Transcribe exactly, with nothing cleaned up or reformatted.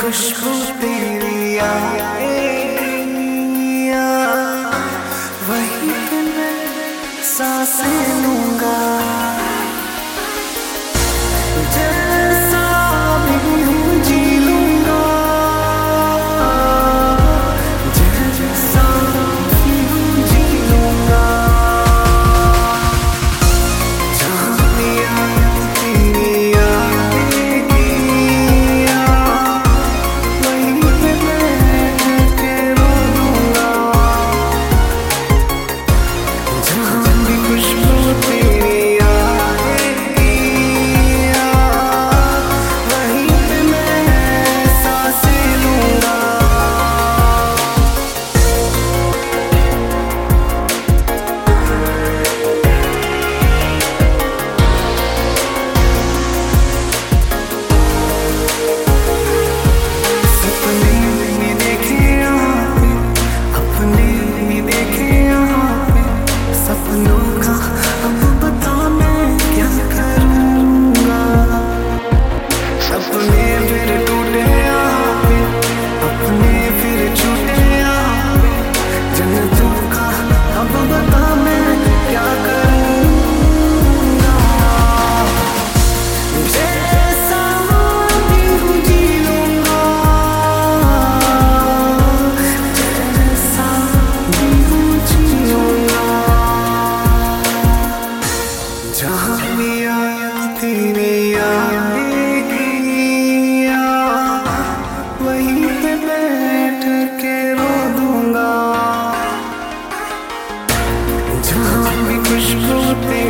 खुशबू तेरी आएगी, वहीं पे मैं सांसें लूंगा। जैसा भी हूँ जी लूंगा, जैसा भी हूँ जी लूंगा। जहाँ भी आए तेरी आएगी, वहीं पे मैं के रो दूंगा। जहाँ भी खुशबू तेरी आएगी, वहीं पे मैं सांसें लूंगा। सपने भी देखे यहाँ पे, अपने भी देखे यहाँ पे। सपनों का अब बता मैं क्या करूँगा। सपने फिर टूटे यहाँ पे, अपने फिर छूटे यहाँ पे। जन्नतों का अब बता मैं क्या करूँगा। जैसा भी हूँ जी लूंगा, जैसा भी हूँ जी लूंगा। जहाँ भी आया तेरी आएगी, वहीं पे बैठ के रो दूंगा। जहाँ भी खुशबू तेरी